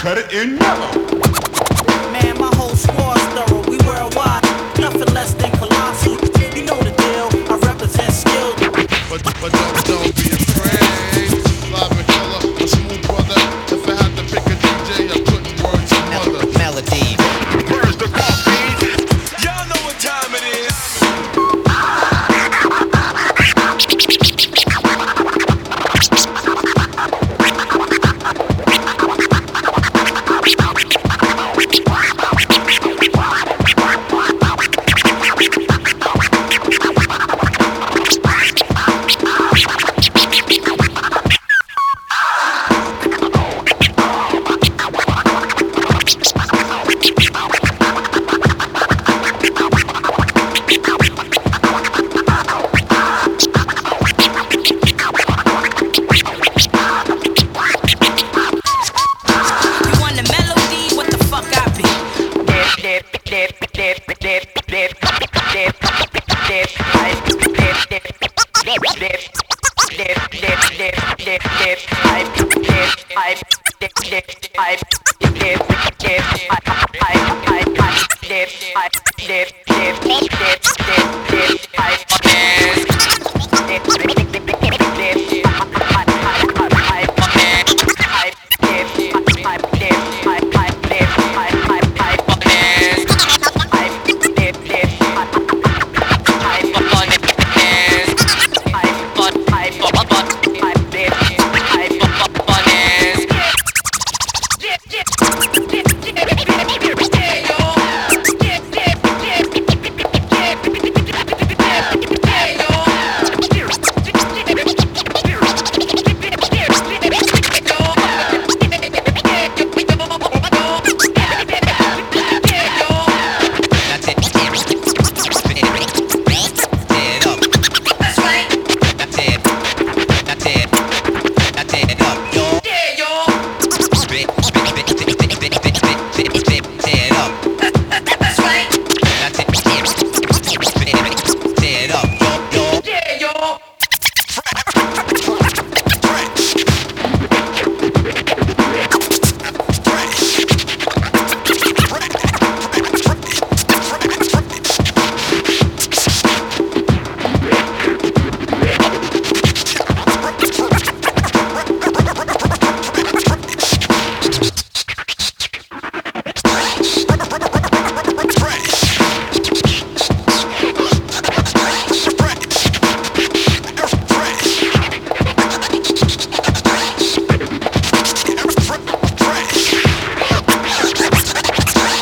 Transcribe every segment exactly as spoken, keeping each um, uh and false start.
cut it in yellow. Man, my whole squad's thorough. We worldwide, nothing less than colossal. You know the deal. I represent skill. But, but don't, don't be afraid. Live and killer, a smooth brother. If I had to pick a D J, I couldn't word to mother. Melody. Where's the coffee? Y'all know what time it is.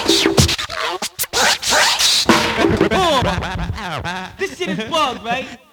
This shit is bugged, right?